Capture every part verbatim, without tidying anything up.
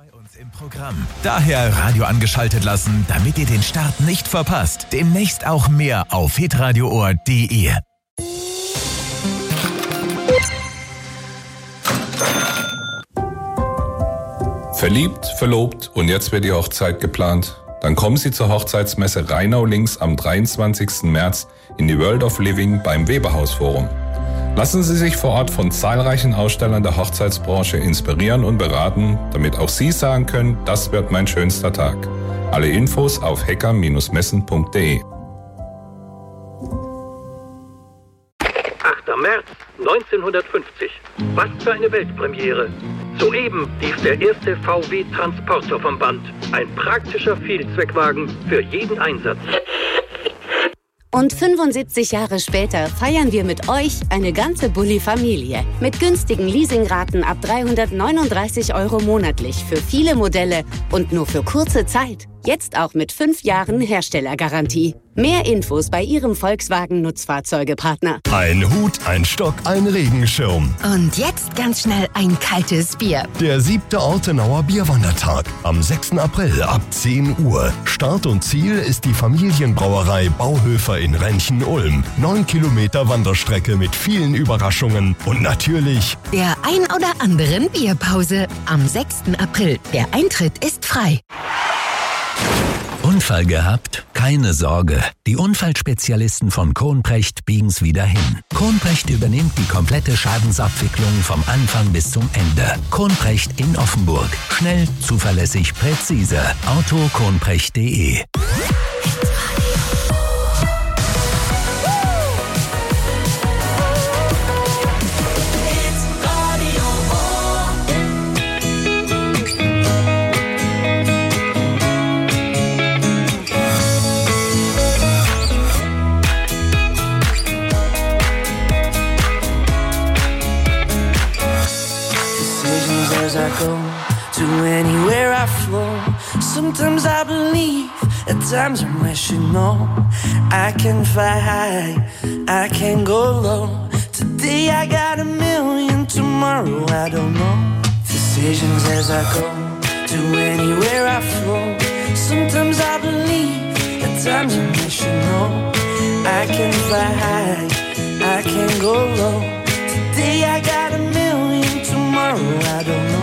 Uns im Programm. Daher Radio angeschaltet lassen, damit ihr den Start nicht verpasst. Demnächst auch mehr auf hitradio ohr punkt de. Verliebt, verlobt und jetzt wird die Hochzeit geplant? Dann kommen Sie zur Hochzeitsmesse Rheinau Links am dreiundzwanzigsten März in die World of Living beim Weberhaus Forum. Lassen Sie sich vor Ort von zahlreichen Ausstellern der Hochzeitsbranche inspirieren und beraten, damit auch Sie sagen können, das wird mein schönster Tag. Alle Infos auf hecker Bindestrich messen punkt de. achter März neunzehnhundertfünfzig. Was für eine Weltpremiere. Soeben lief der erste V W-Transporter vom Band. Ein praktischer Vielzweckwagen für jeden Einsatz. Und fünfundsiebzig Jahre später feiern wir mit euch eine ganze Bulli-Familie. Mit günstigen Leasingraten ab dreihundertneununddreißig Euro monatlich für viele Modelle und nur für kurze Zeit. Jetzt auch mit fünf Jahren Herstellergarantie. Mehr Infos bei Ihrem Volkswagen-Nutzfahrzeugepartner. Ein Hut, ein Stock, ein Regenschirm. Und jetzt ganz schnell ein kaltes Bier. Der siebte Ortenauer Bierwandertag am sechsten April ab zehn Uhr. Start und Ziel ist die Familienbrauerei Bauhöfer in Renchen-Ulm. Neun Kilometer Wanderstrecke mit vielen Überraschungen und natürlich der ein oder anderen Bierpause am sechsten April. Der Eintritt ist frei. Unfall gehabt? Keine Sorge. Die Unfallspezialisten von Kronprecht biegen's wieder hin. Kronprecht übernimmt die komplette Schadensabwicklung vom Anfang bis zum Ende. Kronprecht in Offenburg. Schnell, zuverlässig, präzise. Auto kronprecht punkt de. As I go to anywhere I flow, sometimes I believe, at times I'm rational. I can fly high, I can go low. Today I got a million, tomorrow I don't know. Decisions as I go to anywhere I flow. Sometimes I believe, at times I'm rational. I can fly high, I can go low. Today I got a million, tomorrow I don't know.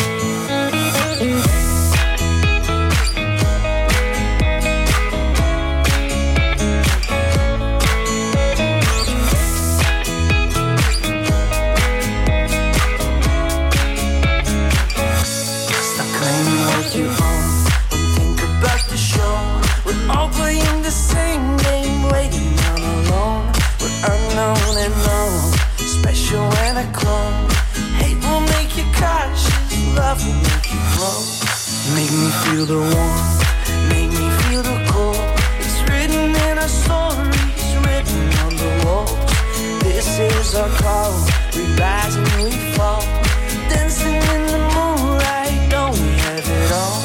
Stop claiming what you own and think about the show. We're all playing the same game, waiting on alone. We're unknown and known, special and a clone. Hate will make you cautious, love will make you grow. Make me feel the warmth, make me feel the cold. It's written in our stories, written on the walls. This is our call, we rise and we fall. Dancing in the moonlight, don't we have it all?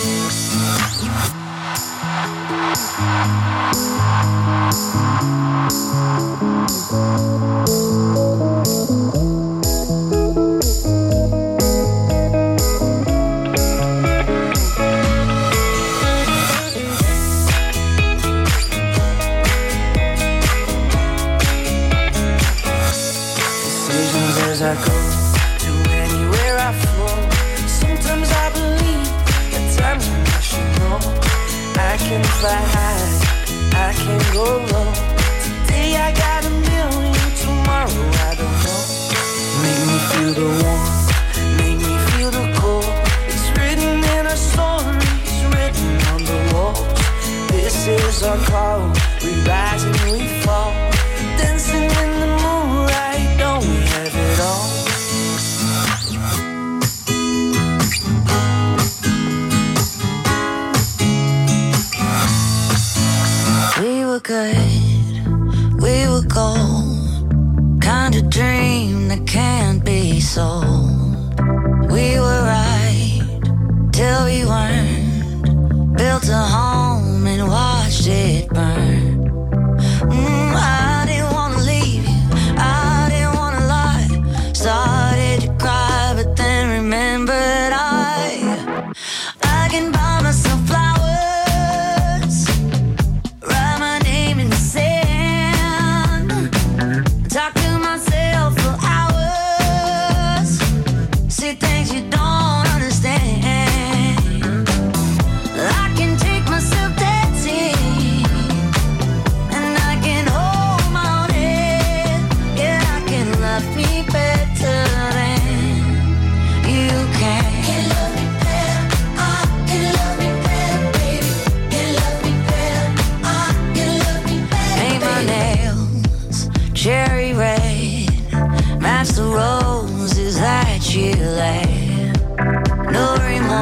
As I go to anywhere I flow, sometimes I believe, at times I'm rational. I can fly high, I can go low. Today I got a million, tomorrow I don't know. Make me feel the warmth, make me feel the cold. It's written in our stories, written on the walls. This is our call, we rise and we fall. Dancing in the moonlight, don't we have it all? We were good, we were gold. Kind of dream that can't be sold. We were right till we weren't. Built a home and watched it burn. Mm, I didn't wanna leave you, I didn't wanna lie. Started to cry but then remembered I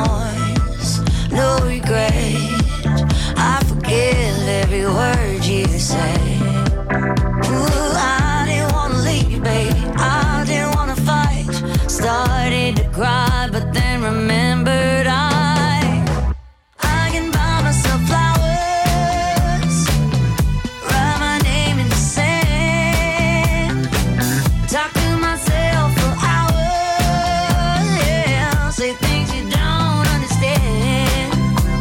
remorse, no regret. I forgive every word you say. Ooh, I didn't wanna leave, baby. I didn't wanna fight. Started to cry, but then remembered I I can buy myself flowers, write my name in the sand, talk to myself for hours, yeah, say things you don't understand.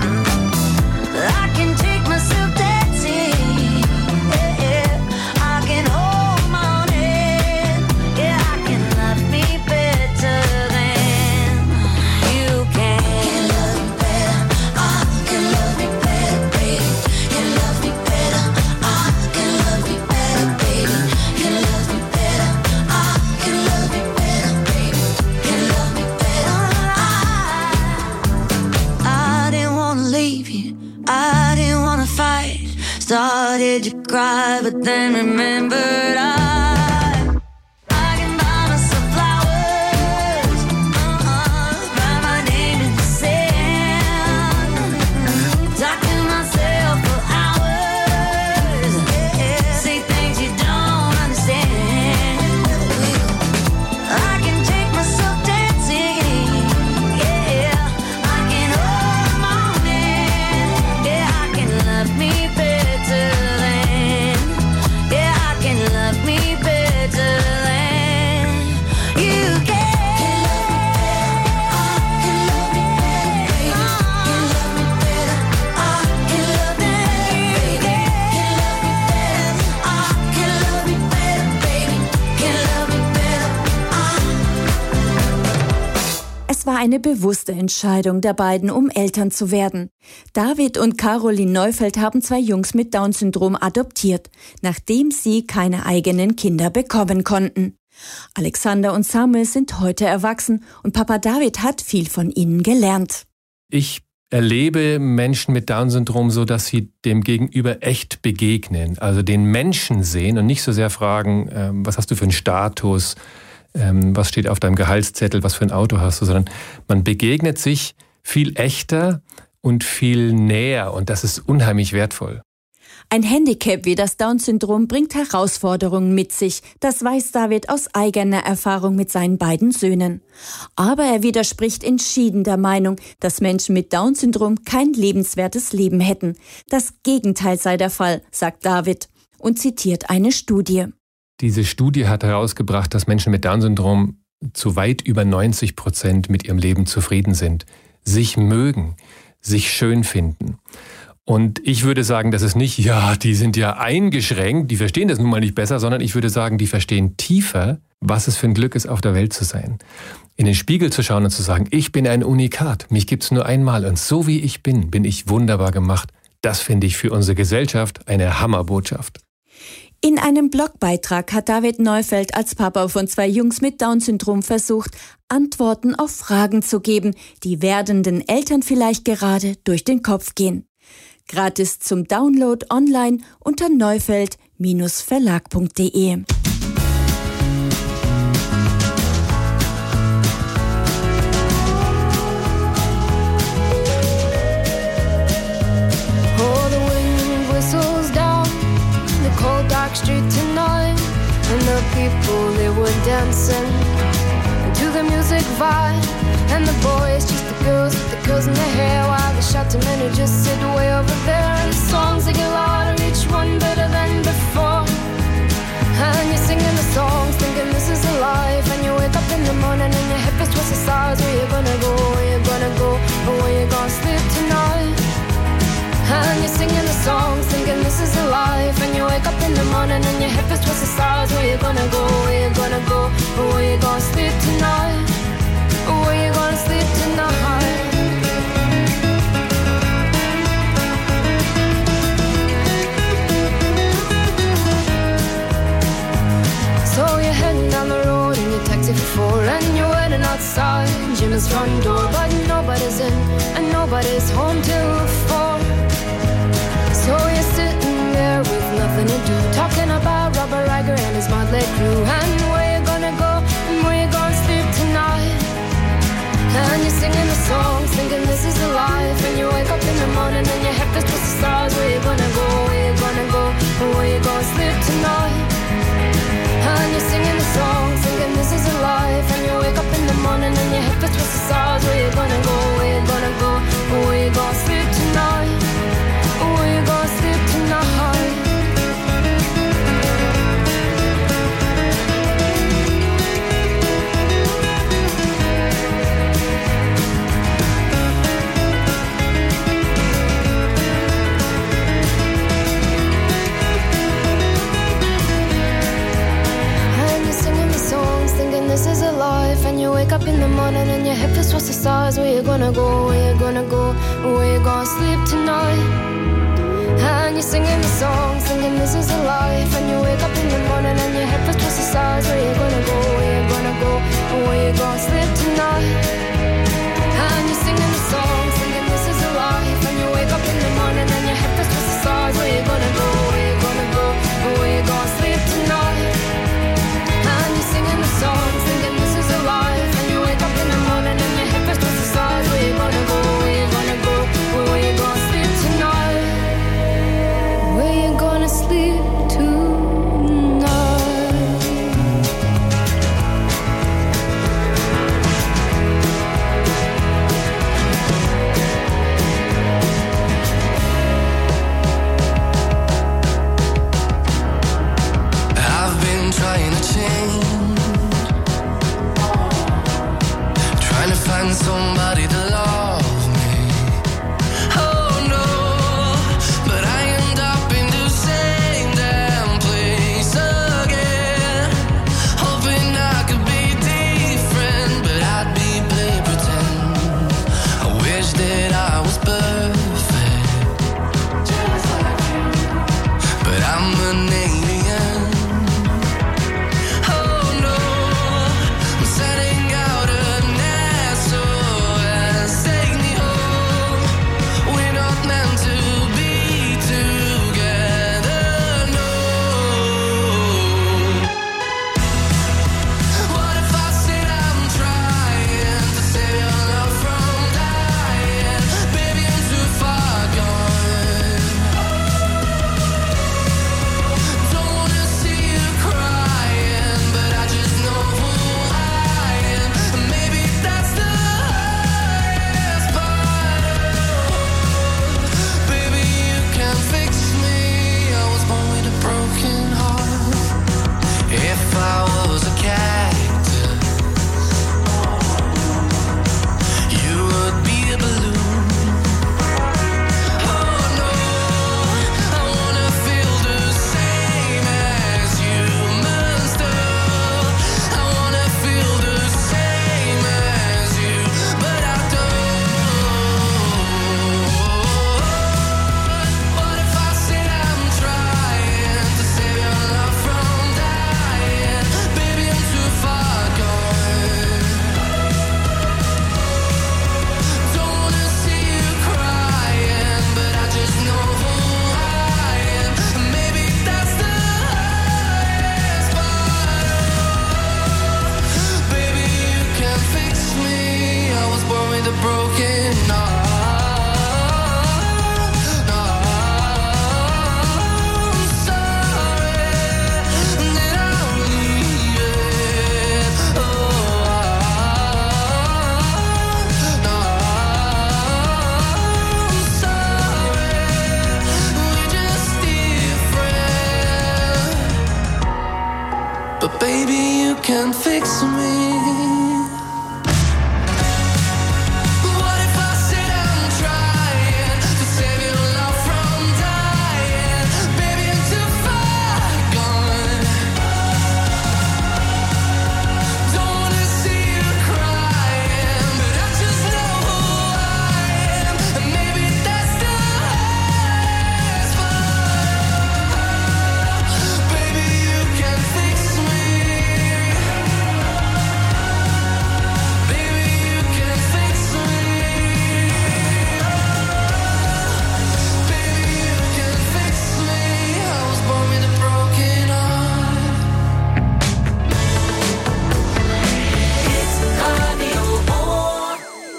I can take myself dancing, yeah, yeah. I can hold my own hand, yeah, I can love me better than you can. Can love me better, I can love me better, baby. Can love me better, I can love me better, baby. Can love me better, I can love me better, baby. Can love me better, I I didn't wanna leave you, I didn't wanna fight. Started to cry, but then remembered I I can buy myself flowers, uh-uh, write my name in the sand, talk to myself for hours, yeah, say things you don't understand. I can take myself dancing, yeah, I can hold my own hand, yeah, I can love me better than, yeah, I can love me better than you can. Can love me better, I can love me better, I can love me better, baby. Can love me better, I can love me better, baby. Can love me better, I Es war eine bewusste Entscheidung der beiden, um Eltern zu werden. David und Caroline Neufeld haben zwei Jungs mit Down-Syndrom adoptiert, nachdem sie keine eigenen Kinder bekommen konnten. Alexander und Samuel sind heute erwachsen und Papa David hat viel von ihnen gelernt. Ich erlebe Menschen mit Down-Syndrom so, dass sie dem Gegenüber echt begegnen, also den Menschen sehen und nicht so sehr fragen, ähm, was hast du für einen Status, ähm, was steht auf deinem Gehaltszettel, was für ein Auto hast du, sondern man begegnet sich viel echter und viel näher und das ist unheimlich wertvoll. Ein Handicap wie das Down-Syndrom bringt Herausforderungen mit sich. Das weiß David aus eigener Erfahrung mit seinen beiden Söhnen. Aber er widerspricht entschieden der Meinung, dass Menschen mit Down-Syndrom kein lebenswertes Leben hätten. Das Gegenteil sei der Fall, sagt David und zitiert eine Studie. Diese Studie hat herausgebracht, dass Menschen mit Down-Syndrom zu weit über neunzig Prozent mit ihrem Leben zufrieden sind, sich mögen, sich schön finden. Und ich würde sagen, das ist nicht, ja, die sind ja eingeschränkt, die verstehen das nun mal nicht besser, sondern ich würde sagen, die verstehen tiefer, was es für ein Glück ist, auf der Welt zu sein. In den Spiegel zu schauen und zu sagen, ich bin ein Unikat, mich gibt's nur einmal und so wie ich bin, bin ich wunderbar gemacht. Das finde ich für unsere Gesellschaft eine Hammerbotschaft. In einem Blogbeitrag hat David Neufeld als Papa von zwei Jungs mit Down-Syndrom versucht, Antworten auf Fragen zu geben, die werdenden Eltern vielleicht gerade durch den Kopf gehen. Gratis zum Download online unter neufeld Bindestrich verlag punkt de. Oh, the wind whistles down the cold dark street tonight, and the people, they were dancing to the music vibe, and the boys just the girls with the girls in their hair, while the shouting men who just sit way over there, and the songs they get louder, each one better than before, and you're singing the songs thinking this is a life, and you wake up in the morning and your hip is twisted sides. Where you gonna go, where you gonna go, or where you gonna sleep tonight? And you're singing the songs thinking this is a life, and you wake up in the morning and your hip is twisted sides. Where you gonna go, where you gonna go, or where you gonna sleep tonight? Or where you gonna sleep tonight? So you're heading down the road in your taxi for four, and you're waiting outside Jim's front door, but nobody's in and nobody's home till four. So you're sitting there with nothing to do, talking about Robert Riger and his motley crew, and where you gonna go and where you gonna sleep tonight. And you're singing the songs thinking stars. Where you gonna go, where you gonna go, where you gonna sleep tonight? And you're singing the song, singing this is a life. And you wake up in the morning and your head feels twice the size. Where you gonna go, where you gonna go, and where you gonna sleep tonight? And you're singing the song, singing this is a life. And you wake up in the morning and your head feels twice the size. Where you gonna go, where you gonna go, and where you gonna sleep tonight? And you're singing the song, singing this is a life. And you wake up in the morning and your head feels twice the size. Where you gonna go, where you gonna go, and where you gonna sleep tonight? Where you gonna sleep tonight? I've been trying to change, trying to find somebody to love me. Oh no, but I end up in the same damn place again, hoping I could be different, but I'd be play pretend. I wish that I was perfect, but I'm an alien. Oh no, I'm setting out an S O S, take me home. We're not meant to be together, no. What if I said I'm trying to save your love from dying? Baby, I'm too far gone. Don't wanna see you crying, but I just know who I am. And maybe that's the hardest part. Baby, you can fix me. I was born with a broken heart. If I was a cactus, you would be a balloon. Oh no, I wanna feel the same as you must have. I wanna feel the same as you, but I don't. What if I said I'm trying to save your love from dying? Baby, I'm too far gone. Don't wanna see you crying, but I just know who I am. And maybe that's the hardest part. Baby, you can fix me. I was born with a broken heart. No, I'm sorry that I'm leaving. Oh, no, I'm sorry. We're just different. But baby, you can fix me. What if I said I'm trying to save your love from dying? Baby, I'm too far gone. Don't wanna see you crying, but I just know who I am. And maybe that's the hardest part. Baby, you can fix me. Baby, you can fix me. Baby, you can fix me. I was born with a broken heart. It's Radio One.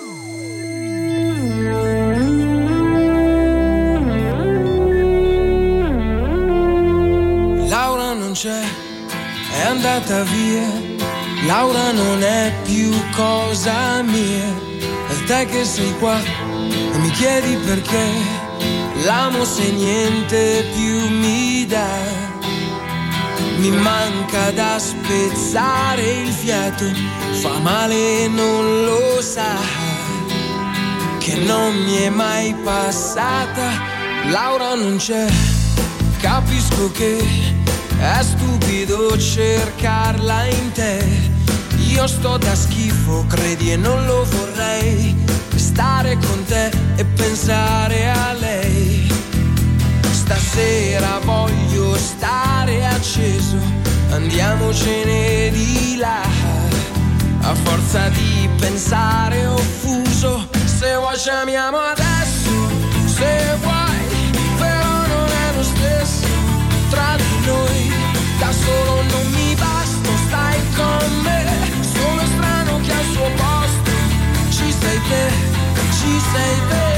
Laura non c'è, è andata via. Laura non è più cosa mia. E te che sei qua e mi chiedi perché l'amo se niente più mi dà. Mi manca da spezzare il fiato, fa male e non lo sa, che non mi è mai passata. Laura non c'è, capisco che è stupido cercarla in te. Io sto da schifo, credi, e non lo vorrei. stare con te e pensare a lei. Stasera voglio stare acceso, andiamocene di là. A forza di pensare offuso, se vuoi ci amiamo adesso, se vuoi, però non è lo stesso tra di noi. Da solo non mi basta, stai con me, sono strano che al suo posto ci sei te, ci sei te.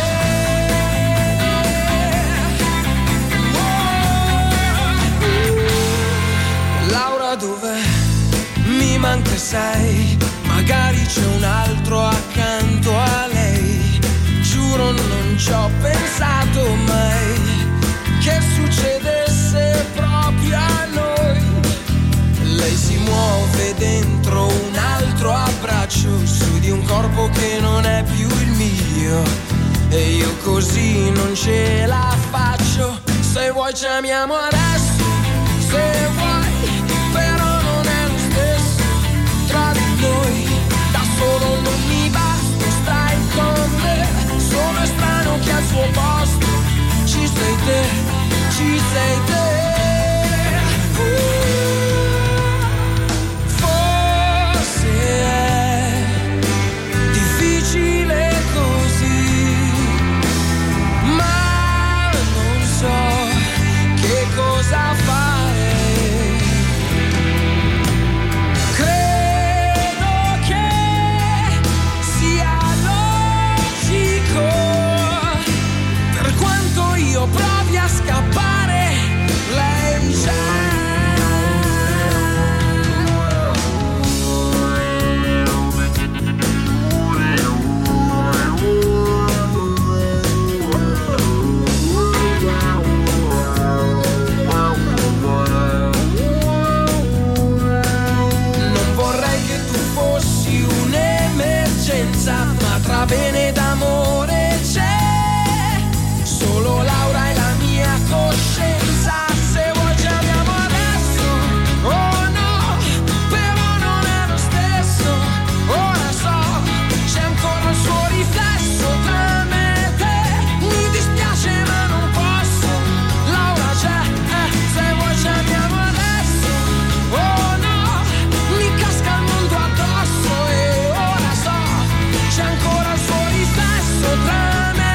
Laura dov'è? Mi manca sei, magari c'è un altro accanto a lei. Giuro non ci ho pensato mai che succedesse proprio a noi. Lei si muove dentro un altro abbraccio, su di un corpo che non è più il mio, e io così non ce la faccio. Se vuoi ci amiamo adesso, se vuoi, però non è lo stesso tra di noi. Da solo non mi basta, stai con me, sono strano che al suo posto ci sei te, ci sei te. uh, Forse è difficile così, ma non so che cosa fare. Provi a scappare, lei c'è. Non vorrei che tu fossi un'emergenza, ma tra bene ed amore c'è solo Laura e la mia coscienza. Se vuoi ci amiamo adesso, oh no, però non è lo stesso. Ora so, c'è ancora il suo riflesso tra me e te. Mi dispiace ma non posso, Laura c'è, eh, se vuoi ci amiamo adesso, oh no, mi casca il mondo addosso. E ora so, c'è ancora il suo riflesso tra me.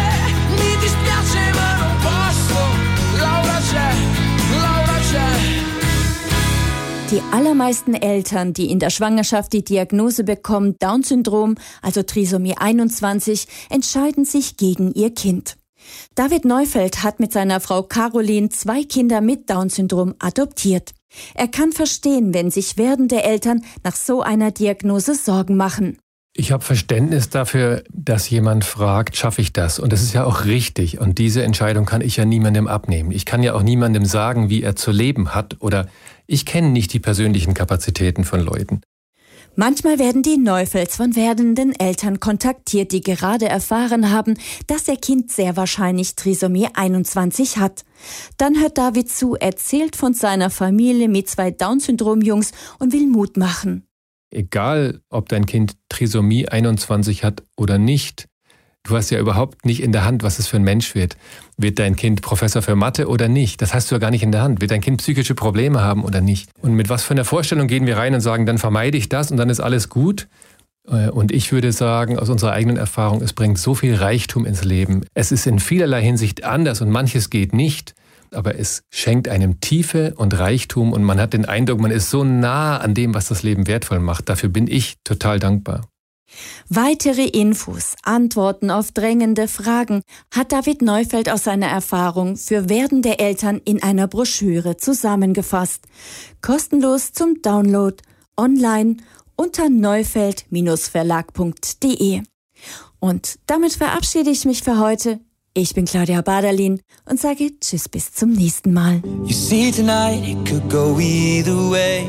Die allermeisten Eltern, die in der Schwangerschaft die Diagnose bekommen, Down-Syndrom, also Trisomie einundzwanzig, entscheiden sich gegen ihr Kind. David Neufeld hat mit seiner Frau Caroline zwei Kinder mit Down-Syndrom adoptiert. Er kann verstehen, wenn sich werdende Eltern nach so einer Diagnose Sorgen machen. Ich habe Verständnis dafür, dass jemand fragt, schaffe ich das? Und das ist ja auch richtig. Und diese Entscheidung kann ich ja niemandem abnehmen. Ich kann ja auch niemandem sagen, wie er zu leben hat. Oder ich kenne nicht die persönlichen Kapazitäten von Leuten. Manchmal werden die Neufelds von werdenden Eltern kontaktiert, die gerade erfahren haben, dass ihr Kind sehr wahrscheinlich Trisomie einundzwanzig hat. Dann hört David zu, erzählt von seiner Familie mit zwei Down-Syndrom-Jungs und will Mut machen. Egal, ob dein Kind Trisomie einundzwanzig hat oder nicht, du hast ja überhaupt nicht in der Hand, was es für ein Mensch wird. Wird dein Kind Professor für Mathe oder nicht? Das hast du ja gar nicht in der Hand. Wird dein Kind psychische Probleme haben oder nicht? Und mit was für einer Vorstellung gehen wir rein und sagen, dann vermeide ich das und dann ist alles gut? Und ich würde sagen, aus unserer eigenen Erfahrung, es bringt so viel Reichtum ins Leben. Es ist in vielerlei Hinsicht anders und manches geht nicht. Aber es schenkt einem Tiefe und Reichtum und man hat den Eindruck, man ist so nah an dem, was das Leben wertvoll macht. Dafür bin ich total dankbar. Weitere Infos, Antworten auf drängende Fragen hat David Neufeld aus seiner Erfahrung für werdende Eltern in einer Broschüre zusammengefasst. Kostenlos zum Download online unter neufeld Verlag punkt de. Und damit verabschiede ich mich für heute. Ich bin Claudia Baderlin und sage Tschüss bis zum nächsten Mal. You see tonight it could go either way.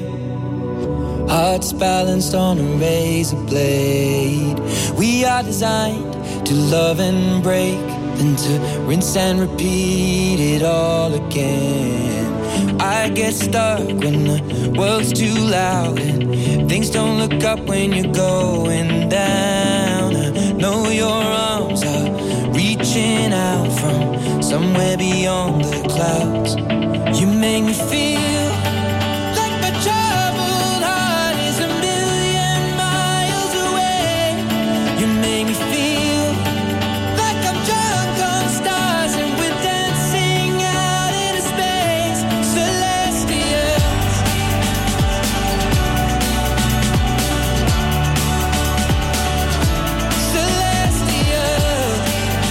Hearts balanced on a razor blade. We are designed to love and break, then to rinse and repeat it all again. I get stuck when the world's too loud and things don't look up when you're going down. know your arms are reaching out from somewhere beyond the clouds. You make me feel like my troubled heart is a million miles away. You make me feel like I'm drunk on stars and we're dancing out into space. Celestials, celestials.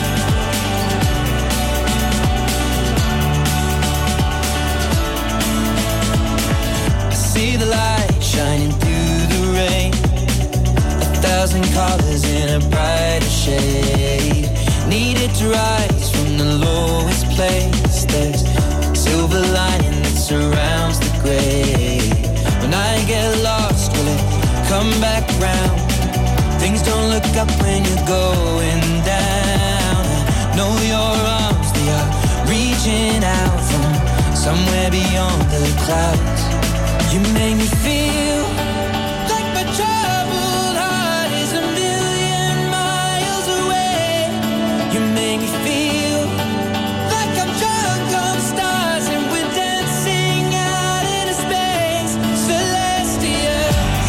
I see the light shining through the rain, a thousand colors in a brighter shade. Needed to rise from the lowest place. There's silver lining that surrounds the gray. When I get lost, will it come back round? Things don't look up when you're going down. I know your arms, they are reaching out from somewhere beyond the clouds. You make me feel like my troubled heart is a million miles away. You make me feel like I'm drunk on stars and we're dancing out into space. Celestials,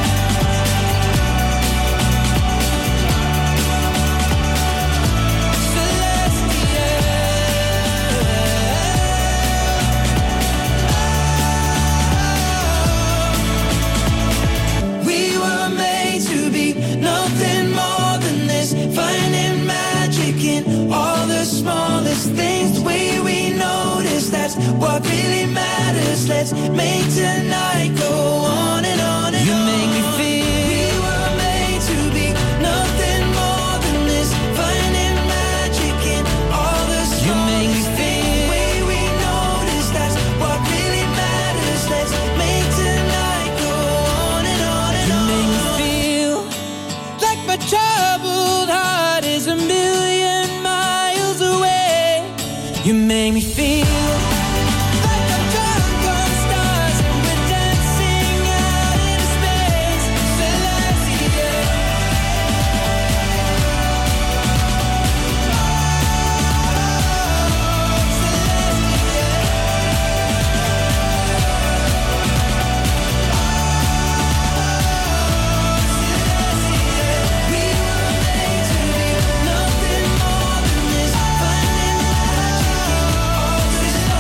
we were made to be nothing more than this, finding magic in all the smallest things. The way we notice, that's what really matters. Let's make tonight go on and on and you on. You make me feel we were made to be nothing more than this, finding magic in all the smallest you make me feel the way we notice, that's what really matters. Let's make tonight go on and on and you on. You make me feel like my troubled heart is a million miles away. You make me feel like I'm drunk on stars and we're dancing out into space. Celestial, we were made to be nothing more than this, finding magic in all the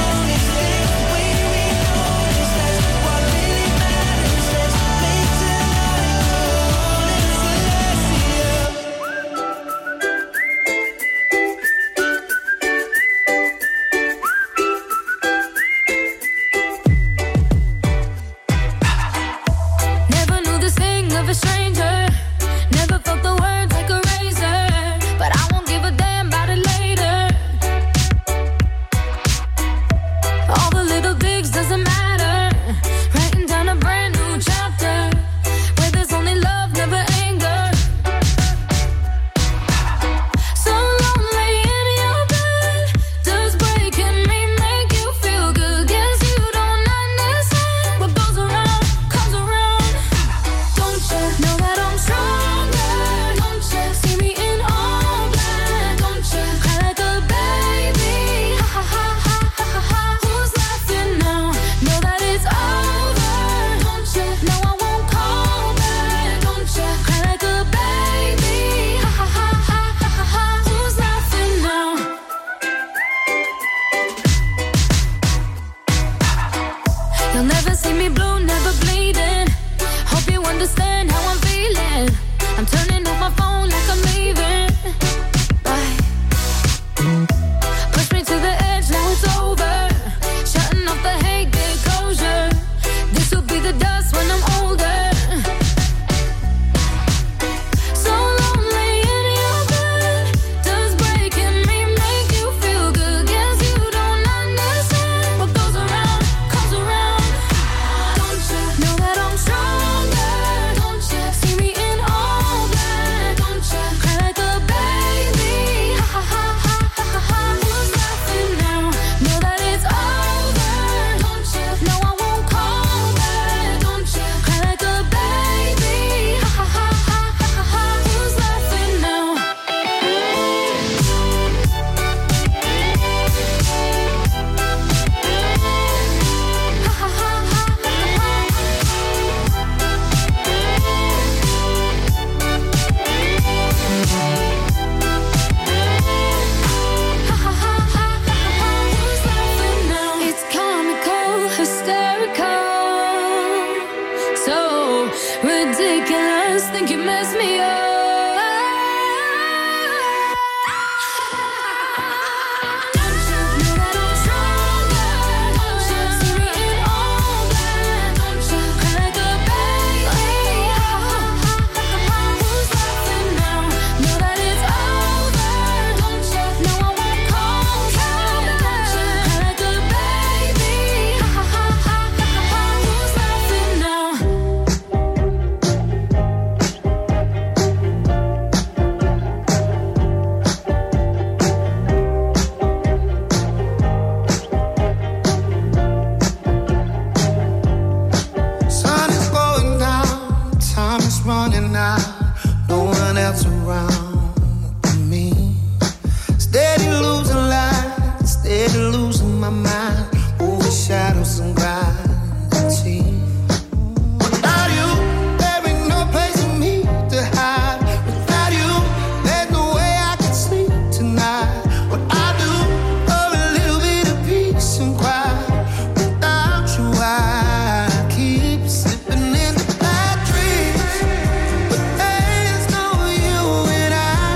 my mind, moving shadows and gravity. Without you, there ain't no place for me to hide. Without you, there's no way I can sleep tonight. What I do for a little bit of peace and quiet. Without you, I keep slipping into bad dreams. But there's no you and I.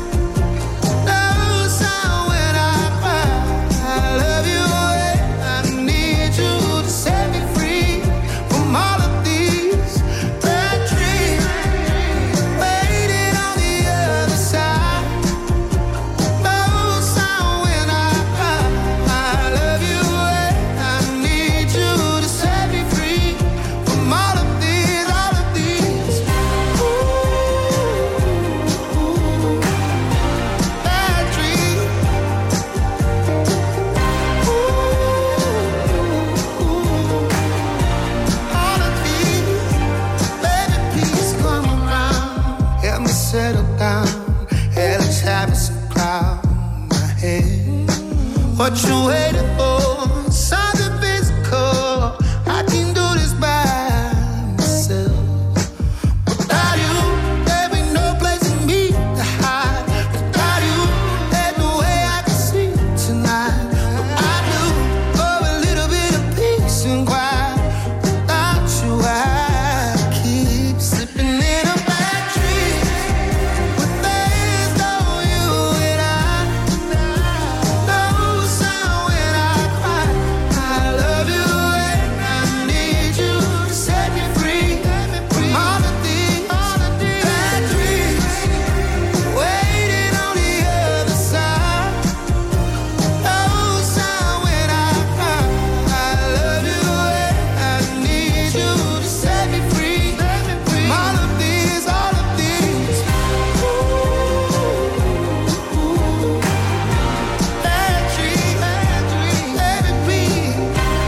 No sound when I cry. I love you and I need you to set me free from all of these bad dreams. Waiting on the other side. No sound when I cry. I love you and I need you to set me free from all of these, all of these. Ooh, bad dreams. All of these, baby, please come around. Help me settle down. Hell is having some cloud in my head. What you waiting for? Something physical. I can do this by myself. Without you, there ain't no place for me to hide. Without you, there's no way I can sleep tonight. What I do for a little bit of peace and quiet. Without you, I keep slipping in a bad dream. But there's no you and I. No sound when I cry. I love you and I need you to set me free from all of these, all of these bad dreams. Waiting on the other side. No sound when I cry. I love you and I need you to set me free from all of these, all of these. Ooh, bad dreams, bad dreams, baby, please.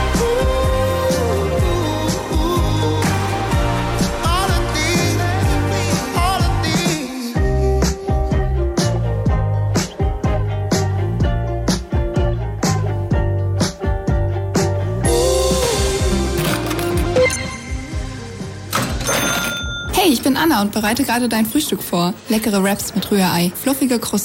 Ooh, all of these, all of these. Hey, ich bin Anna und bereite gerade dein Frühstück vor. Leckere Wraps mit Rührei, fluffige Croissants